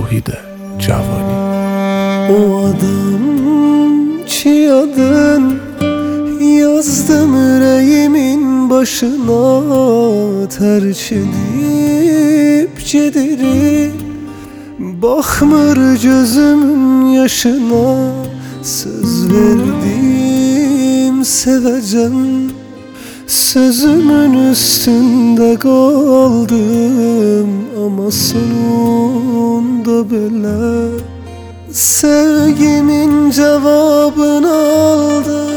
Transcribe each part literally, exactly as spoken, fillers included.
Zahide Cavani. O adam ki adın yazdım yüreğimin başına, terk edip gediri bakmır gözümün yaşına. Söz verdim seveceğim, sözümün üstünde kaldım, ama sonunda böyle sevgimin cevabını aldım.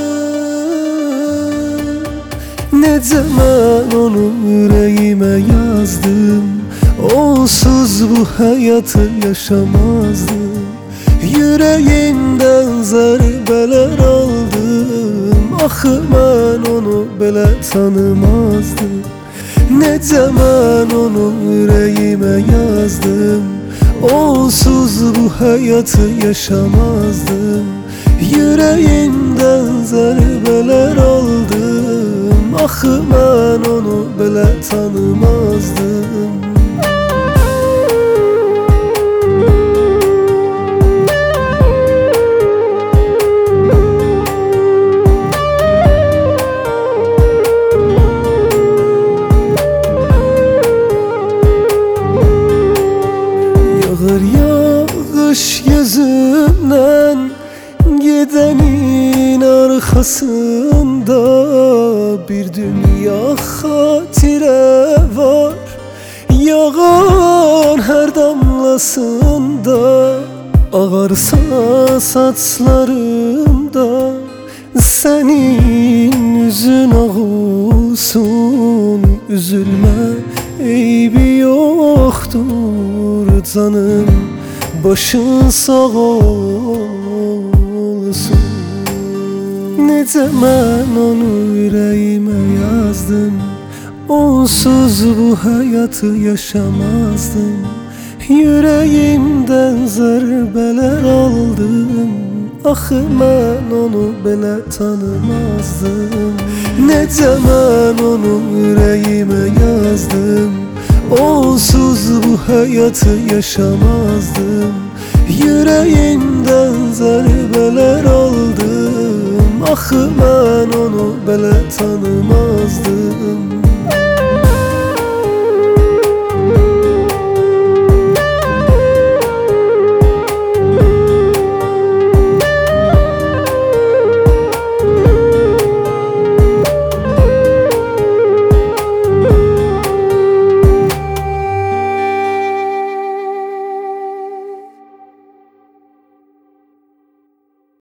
Necə mən onu yüreğime yazdım, onsuz bu hayatı yaşamazdım. Yüreğimden zərbələr aldım, axı mən onu belə tanımazdım. Necə mən onu yüreğime yazdım, onsuz bu hayatı yaşamazdım. Yüreğimden zərbələr aldım, axı mən onu belə tanımazdım. Yağır yağış gözümden, gidenin arkasında bir dünya hatire var. Yağan her damlasında, ağarsa saçlarımda, senin yüzün ağ olsun. Üzülme, eybi yoktur canım, başın sağ olsun. Necə mən onu yüreğime yazdım, onsuz bu hayatı yaşamazdım. Yüreğimden zərbələr aldım, axı mən onu belə tanımazdım. Necə mən onu yüreğime yazdım, onsuz bu hayatı yaşamazdım. Yüreğimden zərbələr aldım, axı mən onu belə tanımazdım.